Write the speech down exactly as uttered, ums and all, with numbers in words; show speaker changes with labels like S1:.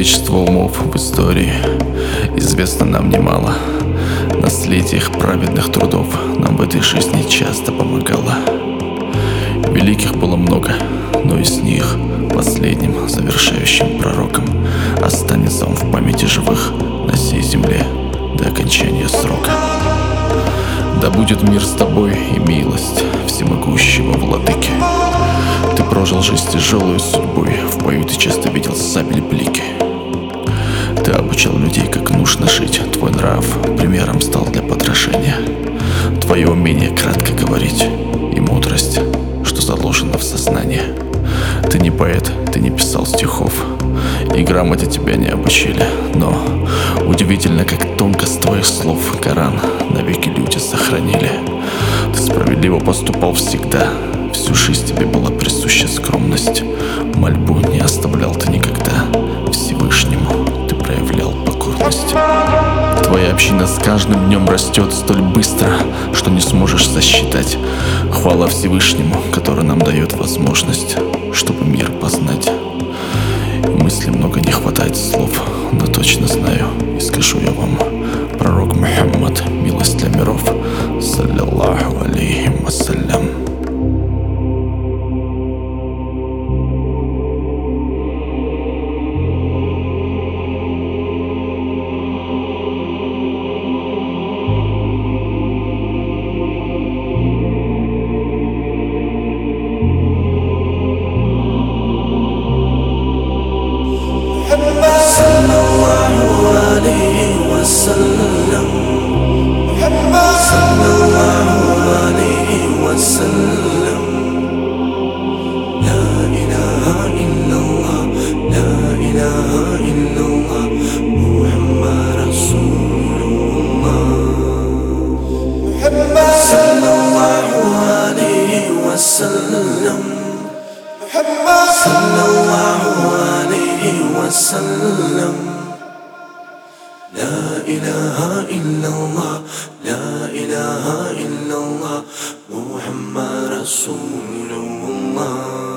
S1: Количество умов в истории известно нам немало. Наследие их праведных трудов нам в этой жизни часто помогало. Великих было много, но из них последним завершающим пророком останется он в памяти живых на сей земле до окончания срока. Да будет мир с тобой и милость всемогущего владыки. Ты прожил жизнь тяжелую судьбой, в бою ты часто видел сабель блики. Ты обучал людей, как нужно жить, твой нрав примером стал для подражания. Твое умение кратко говорить и мудрость, что заложено в сознание. Ты не поэт, ты не писал стихов, и грамоте тебя не обучили. Но удивительно, как тонко с твоих слов Коран навеки люди сохранили. Ты справедливо поступал всегда, всю жизнь тебе была присуща скромность. Мольбу не оставлял ты никогда, Всевышнему ты проявлял покорность. Твоя община с каждым днем растет столь быстро, что не сможешь сосчитать. Хвала Всевышнему, который нам дает возможность, чтобы мир познать. Мысли много, не хватает слов, но точно знаю и скажу я вам: пророк Мухаммад, милость для миров, саллиллаху алейхи вассалям.
S2: لا إله إلا الله لا إله إلا الله محمد رسول الله.